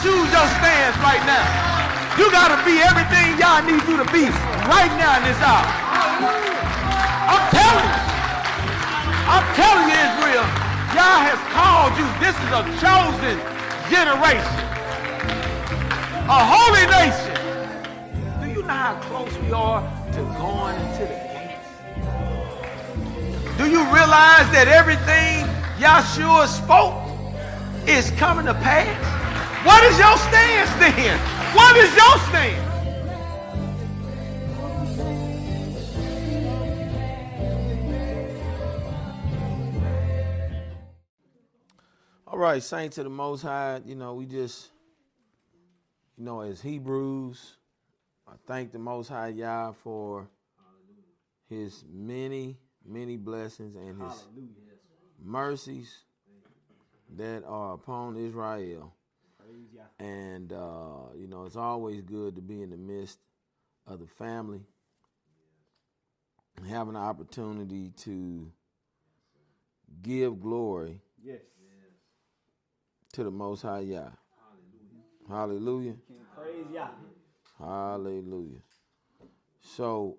choose your stance right now. You got to be everything y'all need you to be right now in this hour. I'm telling you, Israel, Yah has called you. This is a chosen generation, a holy nation. Do you know how close we are to going into the gates? Do you realize that everything Yahshua spoke is coming to pass? What is your stance then? What is your stance? All right, saints of the Most High, we just, as Hebrews, I thank the Most High Yah for his many, many blessings and his mercies that are upon Israel. And, it's always good to be in the midst of the family and having the opportunity to give glory to the Most High Yah. Hallelujah. Praise Yah. Hallelujah. So,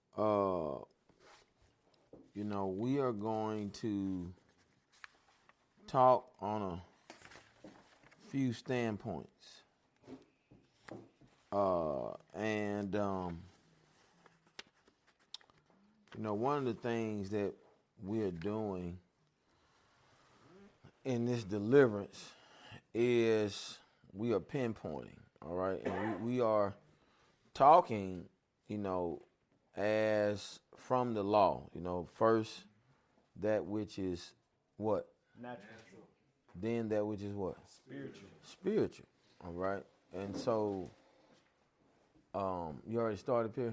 we are going to talk on a few standpoints. One of the things that we are doing in this deliverance is we are pinpointing, all right? And we are talking, as from the law, first that which is what? Natural. Then that which is what? Spiritual, all right? And so, you already started, Pierre?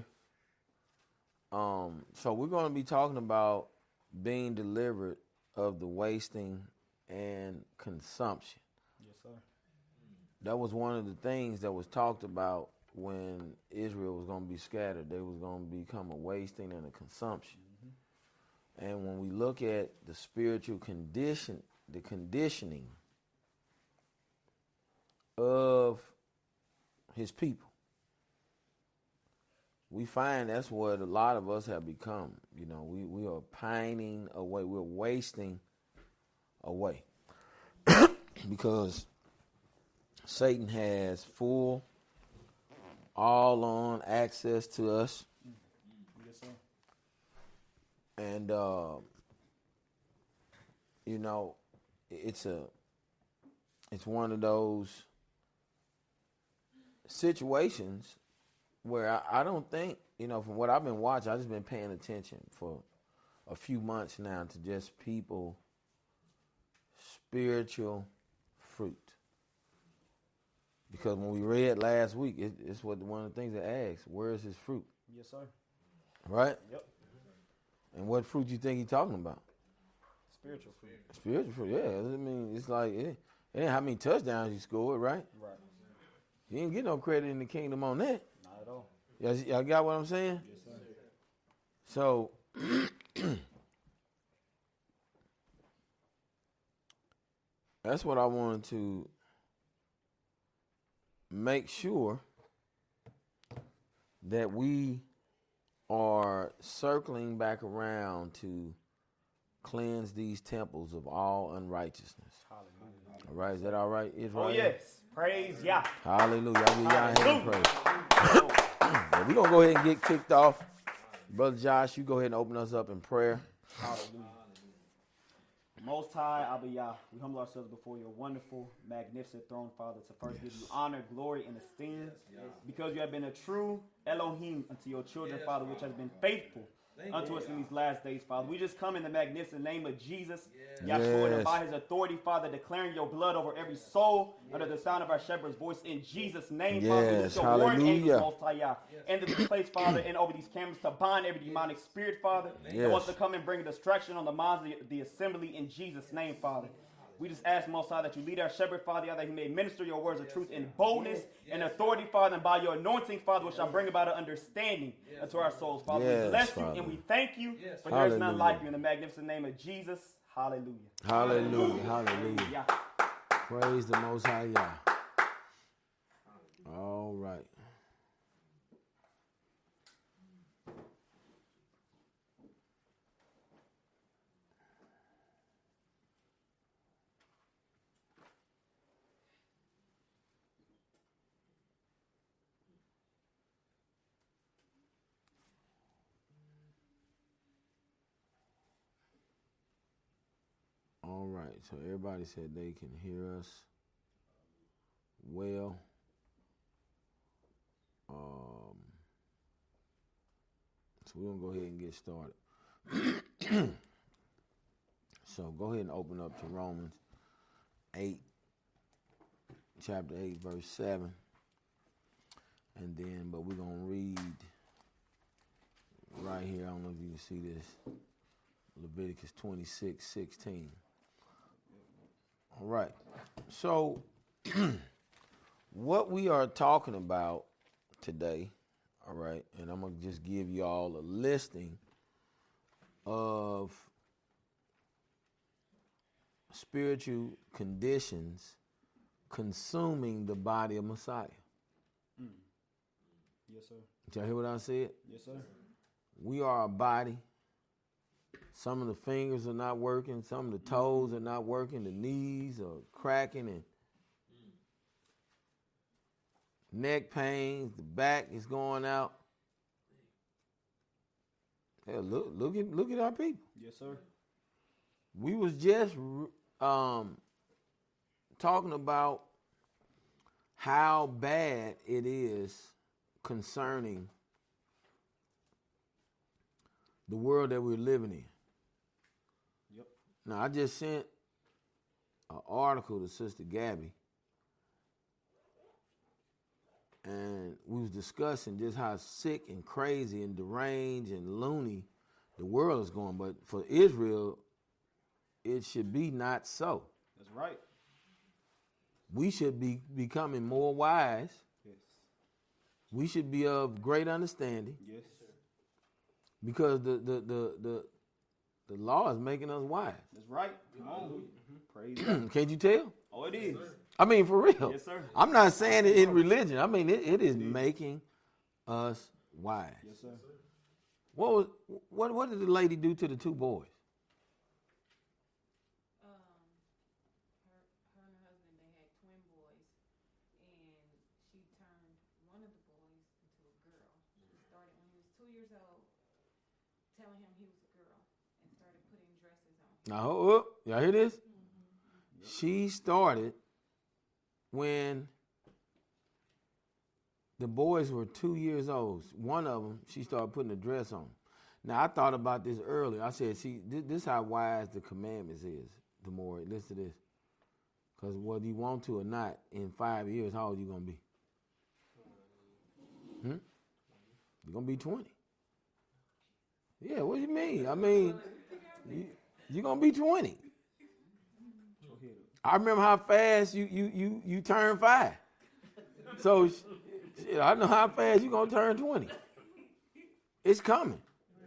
So we're going to be talking about being delivered of the wasting and consumption. Yes, sir. That was one of the things that was talked about when Israel was going to be scattered. They was going to become a wasting and a consumption. Mm-hmm. And when we look at the spiritual condition, the conditioning of his people, we find that's what a lot of us have become. We are pining away. We're wasting away because Satan has full, all-on access to us. Yes, sir. And, it's one of those situations where I don't think, from what I've been watching, I've just been paying attention for a few months now to just people spiritual fruit. Because when we read last week, it's one of the things that asks, where is his fruit? Yes, sir. Right? Yep. And what fruit you think he's talking about? Spiritual fruit. Spiritual fruit, yeah. I mean, it's like, it ain't how many touchdowns you scored, right? Right. You ain't get no credit in the kingdom on that. Not at all. Y'all got what I'm saying? Yes, sir. So, that's what I wanted to make sure that we are circling back around to cleanse these temples of all unrighteousness. Hallelujah. All right, is that all right, Israel? Oh, yes. Praise Yah. Hallelujah. I'll give y'all a hand of praise. Well, we're going to go ahead and get kicked off. Brother Josh, you go ahead and open us up in prayer. Hallelujah. Most High, Abba Yah, we humble ourselves before your wonderful, magnificent throne, Father, to first give you honor, glory, and esteem, because you have been a true Elohim unto your children, Father, which has been faithful unto us in these last days, Father. We just come in the magnificent name of Jesus, Yahshua, and by his authority, Father, declaring your blood over every soul under the sound of our shepherd's voice in Jesus' name, Father. We lift your warring angels, Most High Yah, into this place, Father, and over these cameras to bind every demonic spirit, Father, that wants to come and bring a distraction on the minds of the assembly in Jesus' name, Father. We just ask, Most High, that you lead our shepherd, Father, that he may minister your words of truth in boldness and authority, Father, and by your anointing, Father, which shall bring about an understanding unto our souls, Father. We bless you and we thank you, for there is none like you. In the magnificent name of Jesus, hallelujah. Hallelujah. Hallelujah. Praise the Most High Yah. All right, so everybody said they can hear us well. So we're going to go ahead and get started. So go ahead and open up to Romans 8, chapter 8, verse 7. And then, but we're going to read right here. I don't know if you can see this. Leviticus 26:16. All right. So what we are talking about today, all right, and I'm going to just give you all a listing of spiritual conditions consuming the body of Messiah. Yes, sir. Did y'all hear what I said? Yes, sir. We are a body. Some of the fingers are not working. Some of the toes are not working. The knees are cracking and neck pains. The back is going out. Hell, look at our people. Yes, sir. We was just talking about how bad it is concerning the world that we're living in. Yep. Now, I just sent an article to Sister Gabby, and we was discussing just how sick and crazy and deranged and loony the world is going. But for Israel, it should be not so. That's right. We should be becoming more wise. Yes. We should be of great understanding. Yes. Because the law is making us wise. That's right. Come on. Praise God. Can't you tell? Oh, it is. I mean, for real. Yes, sir. I'm not saying it in religion. I mean, it is making us wise. Yes, sir. What did the lady do to the two boys? Her and her husband, they had twin boys, and she turned one of the boys into a girl. She started when he was 2 years old, telling him he was a girl, and started putting dresses on him. Now, y'all hear this? She started when the boys were 2 years old. One of them, she started putting a dress on. Now, I thought about this earlier. I said, see, this is how wise the commandments is, the more. Listen to this. Because whether you want to or not, in 5 years, how old are you going to be? You're going to be 20. Yeah, what do you mean? I mean, you're going to be 20. I remember how fast you turn 5. So, shit, I know how fast you're going to turn 20. It's coming.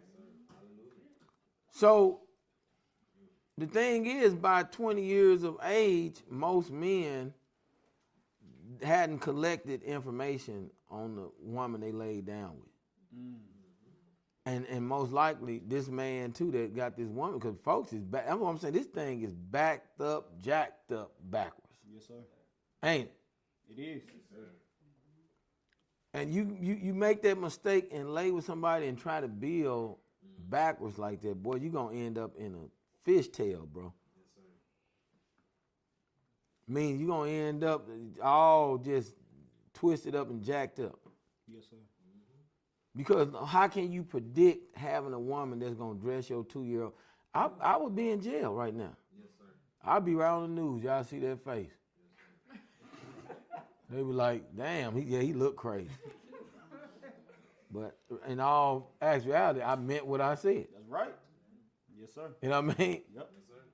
So, the thing is, by 20 years of age, most men hadn't collected information on the woman they laid down with. And most likely, this man, too, that got this woman, because folks is back. That's what I'm saying. This thing is backed up, jacked up, backwards. Yes, sir. Ain't it? It is. And you make that mistake and lay with somebody and try to build backwards like that, boy, you're going to end up in a fishtail, bro. Yes, sir. Mean you're going to end up all just twisted up and jacked up. Yes, sir. Because how can you predict having a woman that's going to dress your 2-year-old? I would be in jail right now. Yes, sir. I'd be right on the news. Y'all see that face. They be like, damn, he looked crazy. But in all actuality, I meant what I said. That's right. Yes, sir. You know what I mean? Yep. Yes, sir.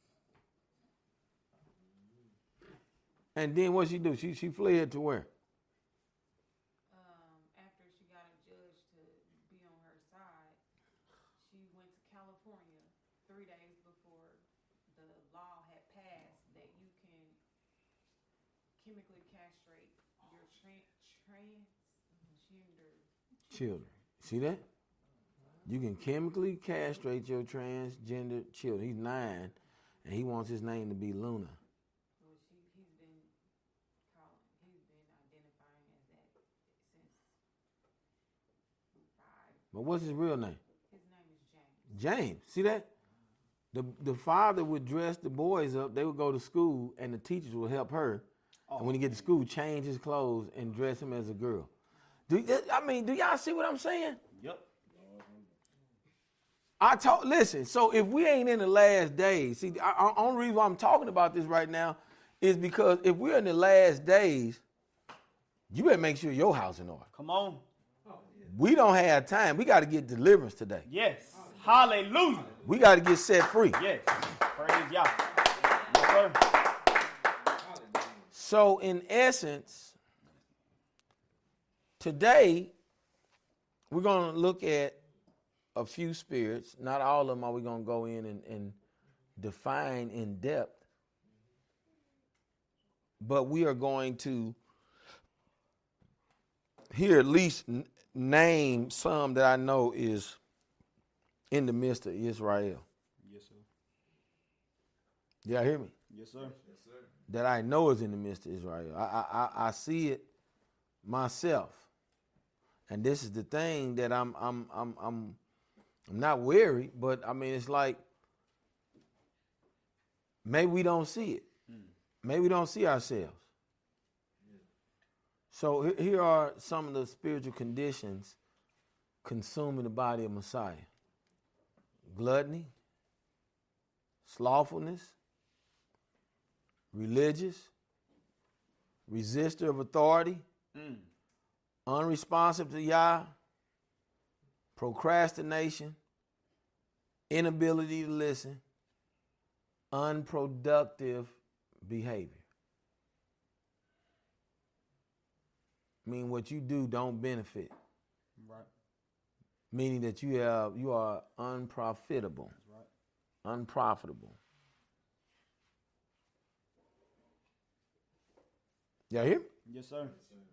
And then what she do? She fled to where? After she got a judge to be on her side, she went to California 3 days before the law had passed that you can chemically castrate your transgender Children. See that? You can chemically castrate your transgender children. He's 9, and he wants his name to be Luna. Well, he's been identifying as that since 5. But what's his real name? His name is James. James. See that? The father would dress the boys up. They would go to school, and the teachers would help her. And when he get to school, change his clothes and dress him as a girl. Do y'all see what I'm saying? Yep. Listen, so if we ain't in the last days, see, the only reason why I'm talking about this right now is because if we're in the last days, you better make sure your house in order. Come on. We don't have time. We got to get deliverance today. Yes. Hallelujah. We got to get set free. Yes. Praise Yah. Yes, sir. So in essence, today we're going to look at a few spirits. Not all of them are we going to go in and define in depth. But we are going to here at least name some that I know is in the midst of Israel. Yes, sir. Y'all hear me? Yes, sir. Yes, sir. That I know is in the midst of Israel. I see it myself, and this is the thing that I'm not wary, but I mean it's like maybe we don't see it. Maybe we don't see ourselves. So here are some of the spiritual conditions consuming the body of Messiah. Gluttony, slothfulness, religious, resistor of authority, unresponsive to Yah, procrastination, inability to listen, unproductive behavior. I mean, what you do don't benefit. Right. Meaning that you are unprofitable. That's right. Unprofitable. Y'all hear me? Yes, sir.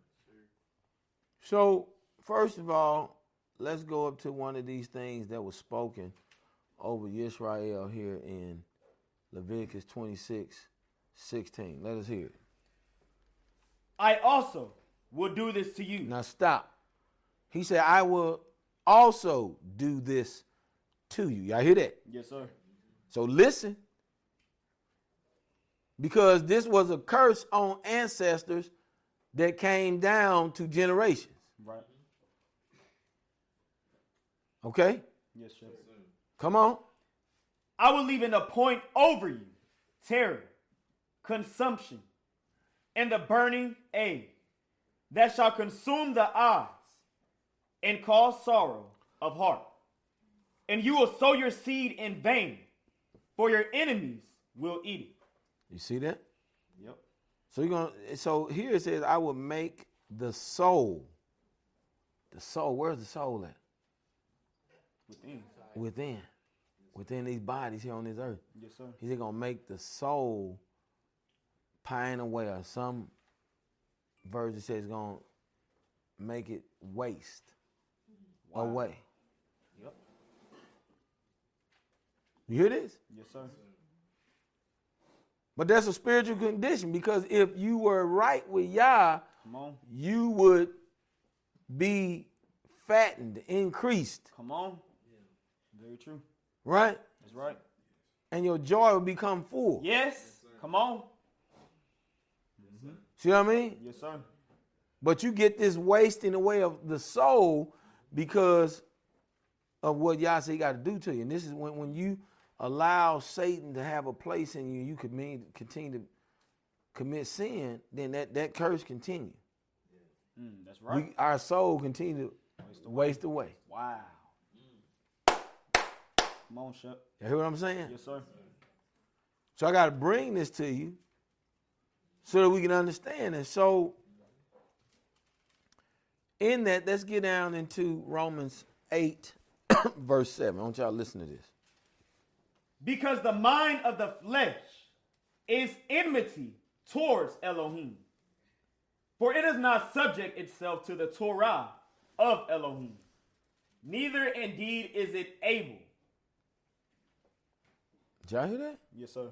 So, first of all, let's go up to one of these things that was spoken over Israel here in Leviticus 26:16. Let us hear it. I also will do this to you. Now stop. He said, I will also do this to you. Y'all hear that? Yes, sir. So listen. Because this was a curse on ancestors that came down to generations. Right. Okay? Yes, sir. Come on. I will even appoint over you terror, consumption, and the burning egg that shall consume the eyes and cause sorrow of heart. And you will sow your seed in vain, for your enemies will eat it. You see that? Yep. So here it says, I will make the soul. The soul, where's the soul at? Within. Within these bodies here on this earth. Yes, sir. He's going to make the soul pine away, or some version says going to make it waste away. Yep. You hear this? Yes, sir. But that's a spiritual condition, because if you were right with Yah, Come on. you would be fattened, increased, Come on. Very true. right? That's right. And your joy would become full. Yes. Come on. See what I mean? Yes, sir. But you get this wasting away of the soul because of what Yah said he got to do to you. And this is when you allow Satan to have a place in you, you could continue to commit sin, then that curse continue. That's right. Our soul continue to waste away. Wow. Come on, Shep. You hear what I'm saying? Yes, sir. So I got to bring this to you so that we can understand it. So in that, let's get down into Romans 8, verse 7. I want y'all to listen to this. Because the mind of the flesh is enmity towards Elohim. For it does not subject itself to the Torah of Elohim. Neither indeed is it able. Did y'all hear that? Yes, sir.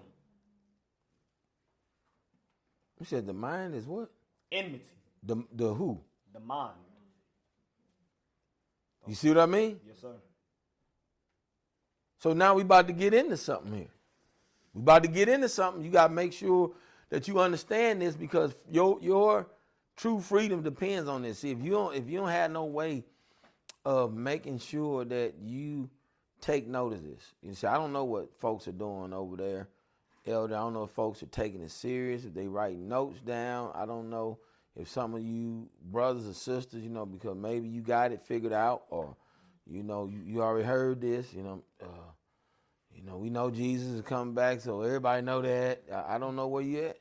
You said the mind is what? Enmity. The who? The mind. You see what I mean? Yes, sir. So now we about to get into something here. We about to get into something. You got to make sure that you understand this, because your true freedom depends on this. See, if you don't have no way of making sure that you take note of this. You see, I don't know what folks are doing over there, Elder. I don't know if folks are taking it serious, if they writing notes down. I don't know if some of you brothers or sisters, because maybe you got it figured out, or, you already heard this, we know Jesus is coming back, so everybody know that. I don't know where you at.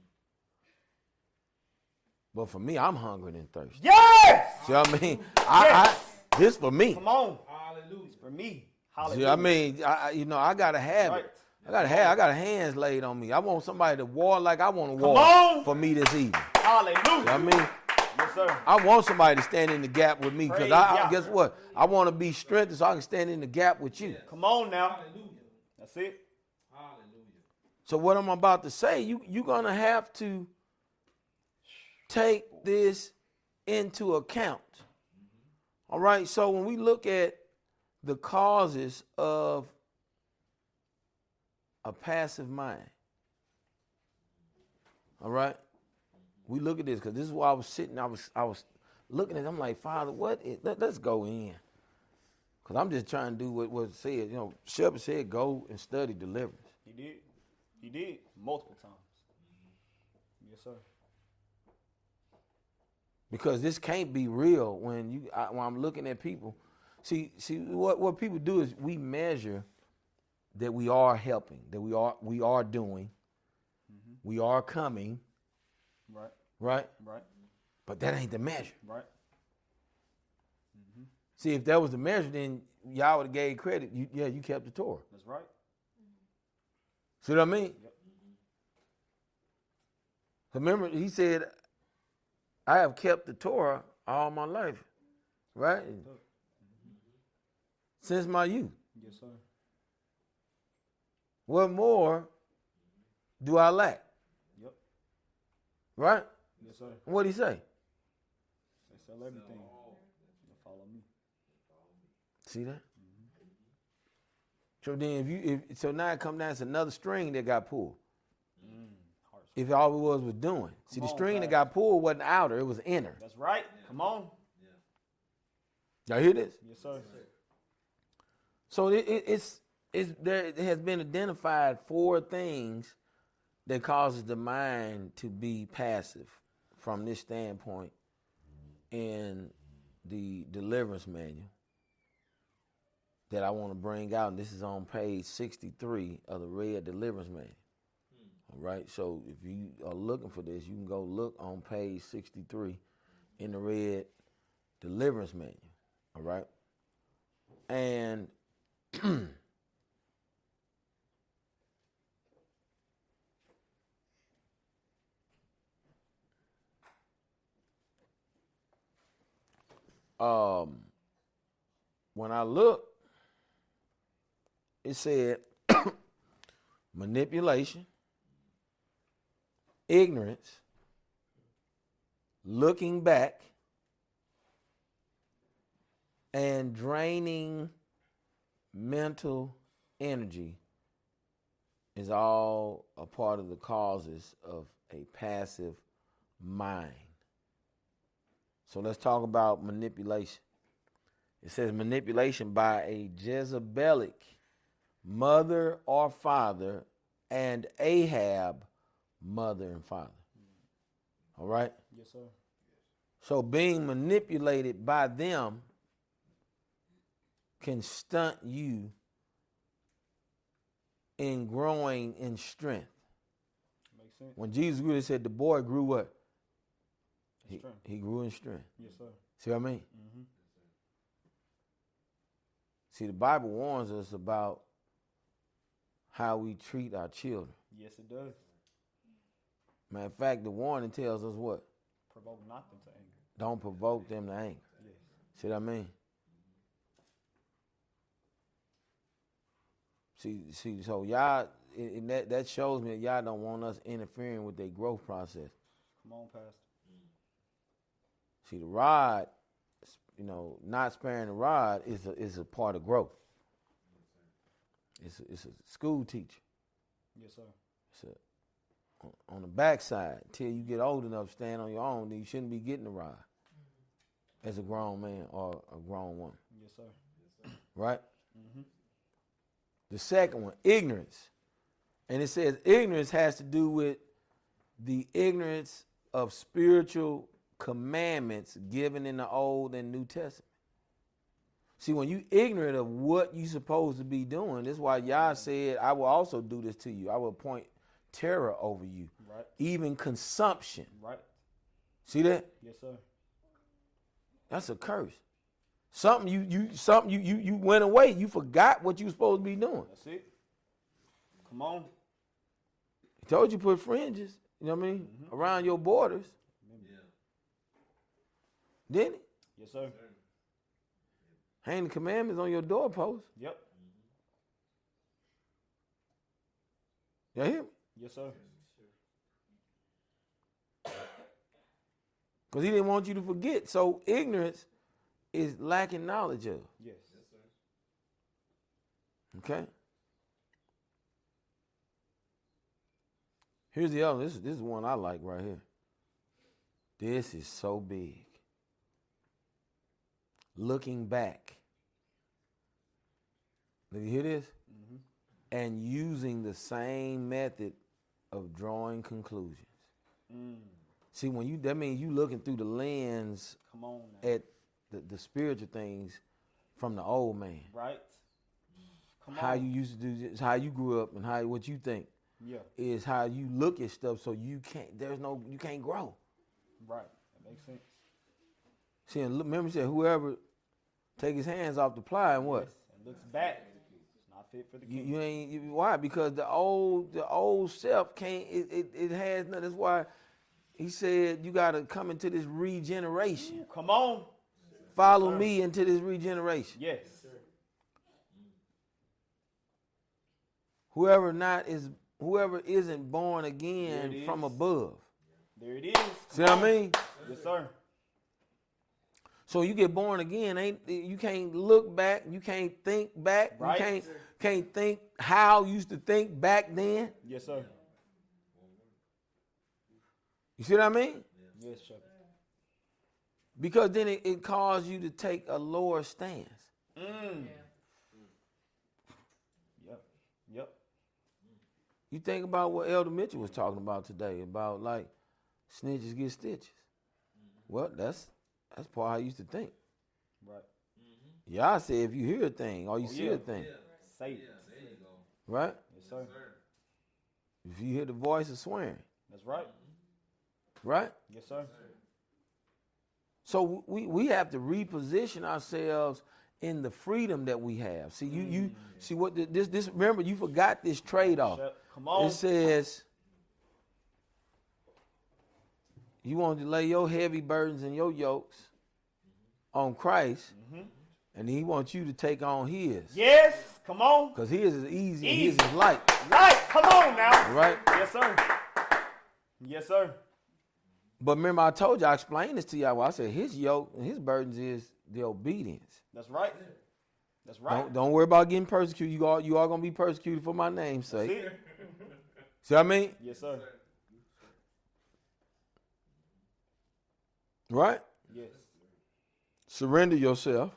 But for me, I'm hungry and thirsty. Yes! See what I mean? Yes! This for me. Come on. Hallelujah. It's for me. Hallelujah. See, I mean, I gotta have Right. it. I got hands laid on me. I want somebody to war like I want to war on. for me this evening. Hallelujah. See what I mean? Yes, sir. I want somebody to stand in the gap with me, because Praise I God. guess what? I want to be strengthened so I can stand in the gap with you. Come on now. Hallelujah. That's it. Hallelujah. So what I'm about to say, you're gonna have to take this into account. All right. So when we look at the causes of a passive mind, all right, we look at this, because this is why I was sitting. I was looking at it. I'm like, Father, let's go in, because I'm just trying to do what was said. Shepherd said, go and study deliverance. He did multiple times. Yes, sir. Because this can't be real when I'm looking at people. See what people do is we measure that we are helping, that we are doing, we are coming, Right. right? But that ain't the measure. Right. See, if that was the measure, then y'all would have gave credit. You kept the Torah. That's right. See what I mean? Yep. Remember, he said, I have kept the Torah all my life, right? Since my youth. Yes, sir. What more do I lack? Yep. Right? Yes, sir. What'd he say? They sell everything. They'll follow me. See that? So then so now it come down to another string that got pulled. If all it was doing. See, the string that got pulled wasn't outer, it was inner. That's right. Come on. Y'all hear this? Yes, sir. So it has been identified 4 things that causes the mind to be passive from this standpoint in the deliverance manual that I want to bring out. And this is on page 63 of the Red Deliverance Manual. All right, so if you are looking for this, you can go look on page 63 in the Red Deliverance Manual. All right, and when I look, it said manipulation, ignorance, looking back, and draining mental energy is all a part of the causes of a passive mind. So let's talk about manipulation. It says manipulation by a Jezebelic mother or father and Ahab mother and father. All right? Yes, sir. So being manipulated by them can stunt you in growing in strength. Makes sense. When Jesus grew, they said the boy grew what? Strength. He grew in strength. Yes, sir. See what I mean? Mm-hmm. See, the Bible warns us about how we treat our children. Yes, it does. Matter of fact, the warning tells us what? Provoke not them to anger. Don't provoke them to anger. Yes. See what I mean? See, so y'all, and that shows me that y'all don't want us interfering with their growth process. Come on, Pastor. See, the rod, not sparing the rod is a part of growth. It's a school teacher. Yes, sir. It's on the backside. Till you get old enough to stand on your own, then you shouldn't be getting a ride as a grown man or a grown woman. Yes, sir. Right? Mm-hmm. The second one, ignorance. And it says ignorance has to do with the ignorance of spiritual commandments given in the Old and New Testament. See, when you ignorant of what you supposed to be doing, this is why Yah said, I will also do this to you. I will appoint terror over you. Right. Even consumption. Right. See that? Yes, sir. That's a curse. Something you went away. You forgot what you were supposed to be doing. That's it. Come on. He told you put fringes, you know what I mean, around your borders. Yeah. Didn't he? Yes, sir. Hang the commandments on your doorpost. Yep. You hear me? Yes, sir. Because he didn't want you to forget. So ignorance is lacking knowledge of. Yes. Okay? Here's the other. This is one I like right here. This is so big. Looking back. Did you hear this? Mm-hmm. And using the same method of drawing conclusions. See, that means you looking through the lens Come on now. at the spiritual things from the old man. Right. Come How on. you used to do this, how you grew up, and what you think Yeah. is how you look at stuff. So you can't grow. Right. That makes sense. See, and remember, he said, whoever take his hands off the plow and what? Yes. And looks back. It's not fit for the king. You ain't. Why? Because the old self can't. It has nothing. That's why he said you got to come into this regeneration. Ooh, come on. Follow me into this regeneration. Yes. Whoever isn't born again There it from is. above. There it is. See what I mean? Yes, sir. So you get born again, you can't look back, you can't think back, Right. you can't think how you used to think back then. Yes, sir. You see what I mean? Yes, sir. Because then it causes you to take a lower stance. Yep. You think about what Elder Mitchell was talking about today, about like snitches get stitches. Well, that's part how I used to think. Right. Y'all say if you hear a thing or you see a thing, Say it. There you go. right? Yes, sir. If you hear the voice of swearing, That's right. right? Yes, sir. So we have to reposition ourselves in the freedom that we have. See, you see what this remember, you forgot this trade-off. Come on. It says you want to lay your heavy burdens and your yokes on Christ, and he wants you to take on his. Yes. Come on. Because his is easy and Easy. his is light. Right. Come on now. Right? Yes, sir. Yes, sir. But remember, I told you, I explained this to y'all. Well, I said his yoke and his burdens is the obedience. That's right. That's right. Don't worry about getting persecuted. You all going to be persecuted for my name's That's sake. it. See what I mean? Yes, sir. Right? Yes. Surrender yourself.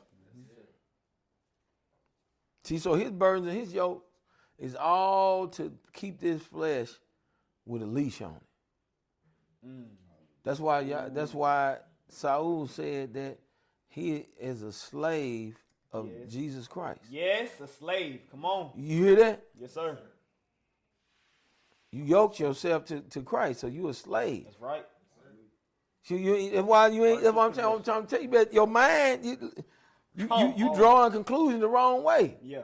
See, so his burdens and his yoke is all to keep this flesh with a leash on it. That's why Saul said that he is a slave of Jesus Christ. Yes, a slave. Come on. You hear that? Yes, sir. You yoked yourself to Christ, so you a slave. That's right. So that's why you ain't. That's what I'm trying to tell you. But your mind, you drawing conclusions the wrong way. Yeah.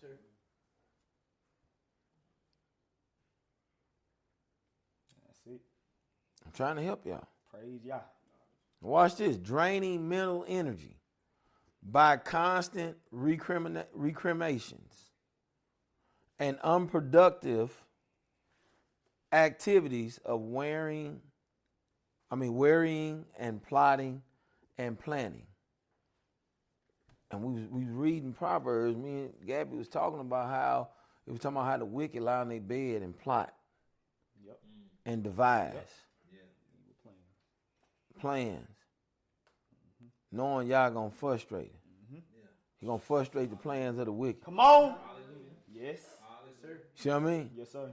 That's it. I'm trying to help y'all. Praise Yah. Watch this. Draining mental energy by constant recriminations and unproductive activities of worrying and plotting and planning. And we was reading Proverbs. Me and Gabby was talking about how It was talking about how the wicked lie on their bed and plot Yep. and devise Evil plan. plans, knowing y'all gonna frustrate it. He gonna frustrate the plans of the wicked. Come on. Yes. See what I mean? Yes, sir.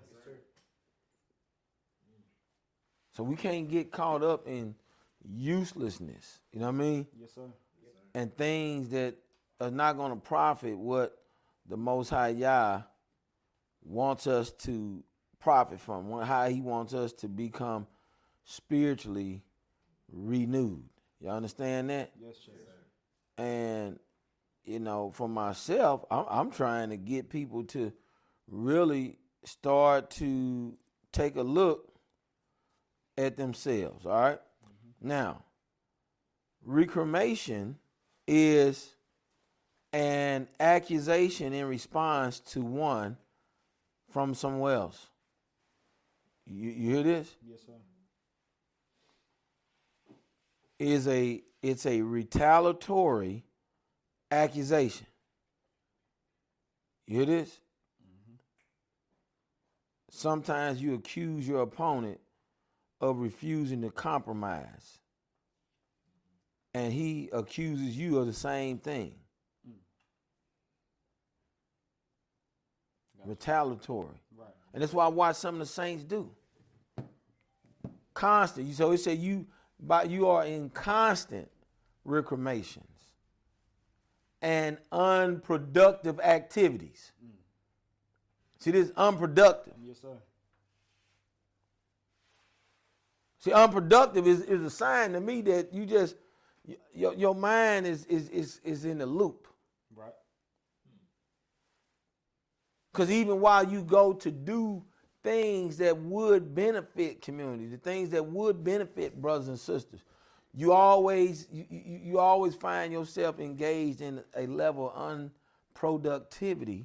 So we can't get caught up in uselessness. You know what I mean? Yes, sir. And things that are not gonna profit what the Most High Yah wants us to profit from. How He wants us to become spiritually renewed. You understand that? Yes, sir. And you know, for myself, I'm trying to get people to really start to take a look at themselves. All right. Now, reclamation is an accusation in response to one from somewhere else. You hear this? Yes, sir. It's a retaliatory accusation. You hear this? Sometimes you accuse your opponent of refusing to compromise, and he accuses you of the same thing. Retaliatory. Right. And that's why I watch some of the saints do. Constant. So it said you are in constant recriminations and unproductive activities. See, this unproductive. Yes, sir. See, unproductive is a sign to me that you just your mind is in the loop. Right. Because even while you go to do things that would benefit community, the things that would benefit brothers and sisters, you always find yourself engaged in a level of unproductivity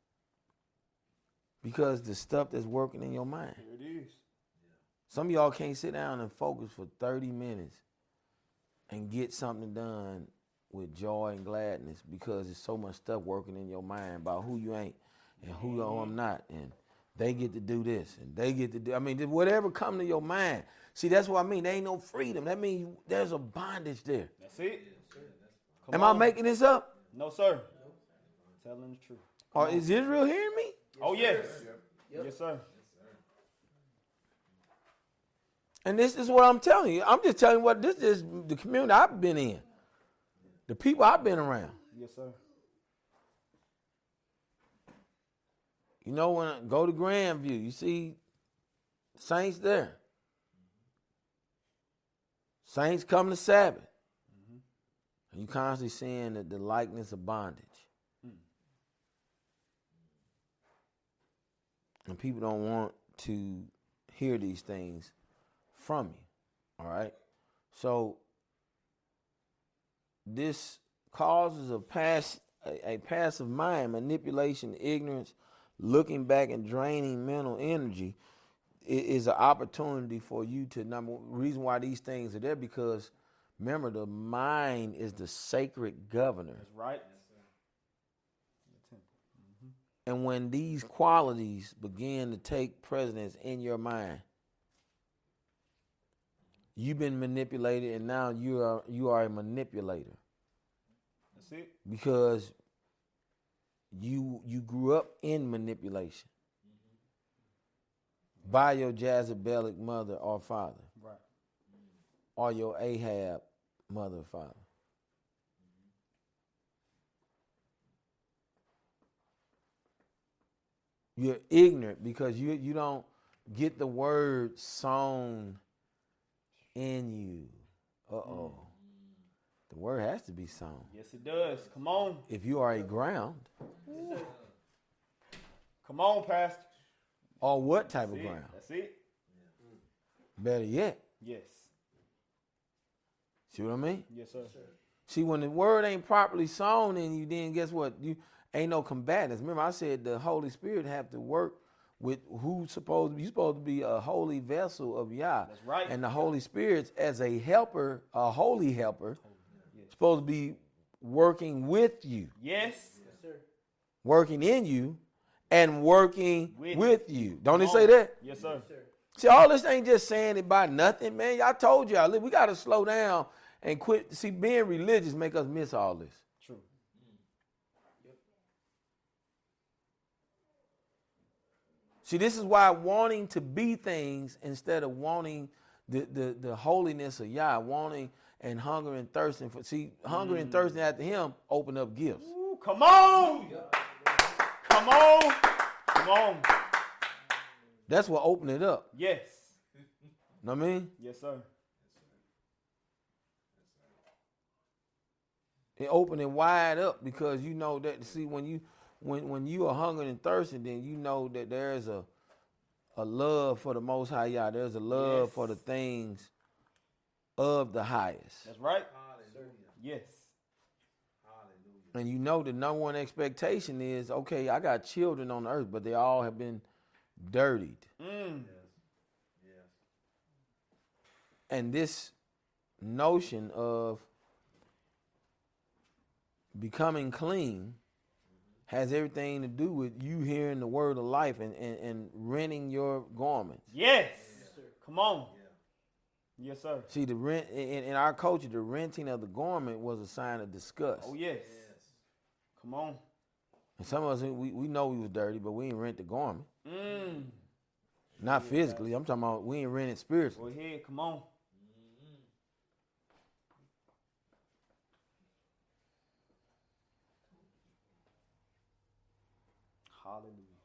because the stuff that's working in your mind. Here it is. Some of y'all can't sit down and focus for 30 minutes and get something done with joy and gladness because there's so much stuff working in your mind about who you ain't and who I'm not, and they get to do this and they get to do. I mean, whatever come to your mind. See, that's what I mean. There ain't no freedom. That means there's a bondage there. That's it. Come Am on. I making this up? No, sir. Telling the truth. Or is Israel hearing me? Oh, yes. Yes, sir. And this is what I'm telling you. I'm just telling you what this is the community I've been in, the people I've been around. Yes, sir. You know, when I go to Grandview, you see saints there. Saints come to Sabbath. And you constantly seeing the likeness of bondage. And people don't want to hear these things from you. All right? So this causes a passive mind, manipulation, ignorance, looking back and draining mental energy is an opportunity for you to, reason why these things are there, because remember, the mind is the sacred governor. That's right. And when these qualities begin to take precedence in your mind, you've been manipulated, and now you are a manipulator. That's it. Because you grew up in manipulation by your Jezebelic mother or father, Right. or your Ahab mother or father. You're ignorant because you don't get the word sown in you. Uh-oh. The word has to be sown. Yes, it does. Come on. If you are a ground, Come on, Pastor. or what type of That's it. ground? That's it. Better yet. Yes. See what I mean? Yes, sir. See, when the word ain't properly sown in you, then guess what? You ain't no combatants. Remember, I said the Holy Spirit have to work with you're supposed to be a holy vessel of Yah. That's right. And the Holy Spirit, as a helper, a holy helper, supposed to be working with you, Yes. working in you, and working with you. Don't it say that? Yes, sir. See, all this ain't just saying it by nothing, man. I told y'all, we got to slow down and quit. See, being religious make us miss all this. True. See, this is why wanting to be things instead of wanting the holiness of Yah, wanting and hunger and thirsting for. See, hunger and thirsting after Him open up gifts. Ooh, come on. Come on. Come on. That's what open it up. Yes. Know what I mean? Yes, sir. It open it wide up because you know that. See, when you are hungry and thirsting, then you know that there's a love for the Most High Yah. There's a love for the things of the highest. That's right. Yes. And you know the number one expectation is, okay, I got children on the earth, but they all have been dirtied. And this notion of becoming clean has everything to do with you hearing the word of life and renting your garments. Yes. Come on. Yes, sir. See, the rent in our culture, the renting of the garment was a sign of disgust. Oh, yes. Come on. And some of us, we know we was dirty, but we ain't rent the garment. Not physically. I'm talking about we ain't rented spiritually. Go ahead. Come on. Hallelujah.